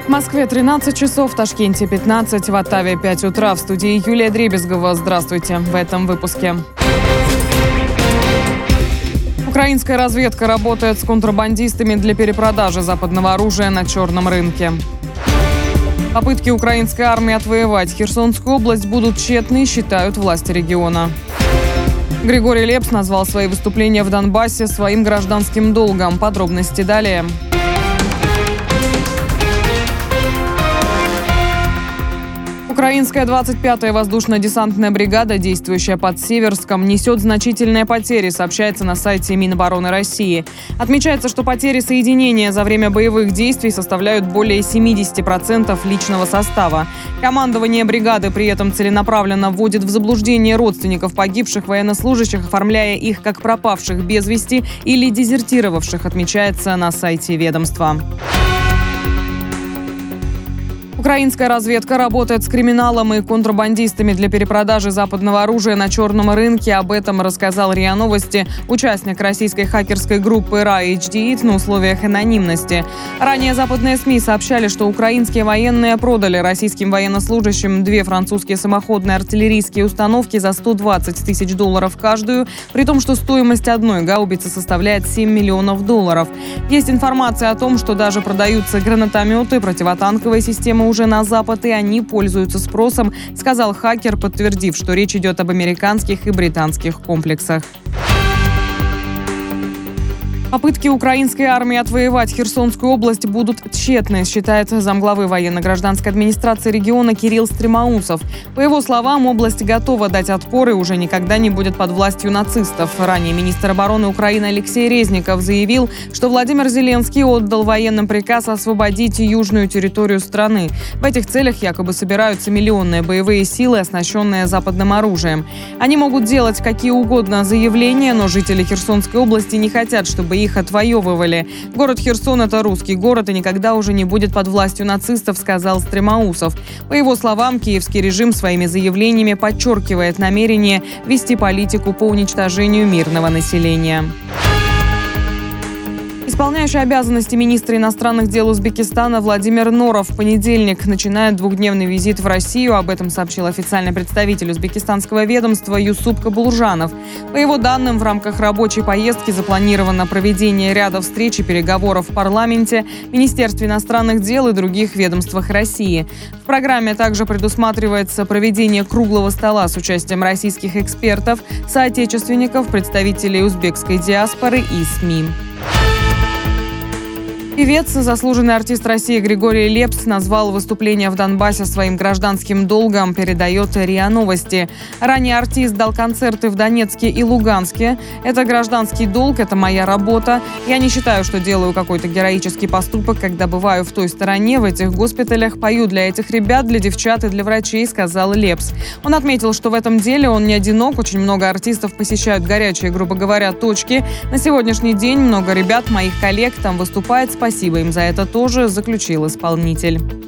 В Москве 13 часов, в Ташкенте 15, в Оттаве 5 утра. В студии Юлия Дребезгова. Здравствуйте. В этом выпуске. Украинская разведка работает с контрабандистами для перепродажи западного оружия на черном рынке. Попытки украинской армии отвоевать Херсонскую область будут тщетны, считают власти региона. Григорий Лепс назвал свои выступления в Донбассе своим гражданским долгом. Подробности далее. Украинская 25-я воздушно-десантная бригада, действующая под Северском, несет значительные потери, сообщается на сайте Минобороны России. Отмечается, что потери соединения за время боевых действий составляют более 70% личного состава. Командование бригады при этом целенаправленно вводит в заблуждение родственников погибших военнослужащих, оформляя их как пропавших без вести или дезертировавших, отмечается на сайте ведомства. Украинская разведка работает с криминалом и контрабандистами для перепродажи западного оружия на черном рынке. Об этом рассказал РИА Новости участник российской хакерской группы RAHD на условиях анонимности. Ранее западные СМИ сообщали, что украинские военные продали российским военнослужащим 2 французские самоходные артиллерийские установки за $120 тысяч каждую, при том, что стоимость одной гаубицы составляет $7 миллионов. Есть информация о том, что даже продаются гранатометы, противотанковые системы уже на Запад, и они пользуются спросом, сказал хакер, подтвердив, что речь идет об американских и британских комплексах. Попытки украинской армии отвоевать Херсонскую область будут тщетны, считает замглавы военно-гражданской администрации региона Кирилл Стремоусов. По его словам, область готова дать отпор и уже никогда не будет под властью нацистов. Ранее министр обороны Украины Алексей Резников заявил, что Владимир Зеленский отдал военным приказ освободить южную территорию страны. В этих целях якобы собираются миллионные боевые силы, оснащенные западным оружием. Они могут делать какие угодно заявления, но жители Херсонской области не хотят, чтобы их отвоевывали. Город Херсон – это русский город и никогда уже не будет под властью нацистов, сказал Стремоусов. По его словам, киевский режим своими заявлениями подчеркивает намерение вести политику по уничтожению мирного населения. Исполняющий обязанности министра иностранных дел Узбекистана Владимир Норов в понедельник начинает 2-дневный визит в Россию. Об этом сообщил официальный представитель узбекистанского ведомства Юсуп Кабулжанов. По его данным, в рамках рабочей поездки запланировано проведение ряда встреч и переговоров в парламенте, Министерстве иностранных дел и других ведомствах России. В программе также предусматривается проведение круглого стола с участием российских экспертов, соотечественников, представителей узбекской диаспоры и СМИ. Певец, заслуженный артист России Григорий Лепс назвал выступление в Донбассе своим гражданским долгом, передает РИА Новости. Ранее артист дал концерты в Донецке и Луганске. Это гражданский долг, это моя работа. Я не считаю, что делаю какой-то героический поступок, когда бываю в той стороне, в этих госпиталях, пою для этих ребят, для девчат и для врачей, сказал Лепс. Он отметил, что в этом деле он не одинок. Очень много артистов посещают горячие, грубо говоря, точки. На сегодняшний день много ребят, моих коллег, там выступает. Спасибо им за это тоже, заключил исполнитель.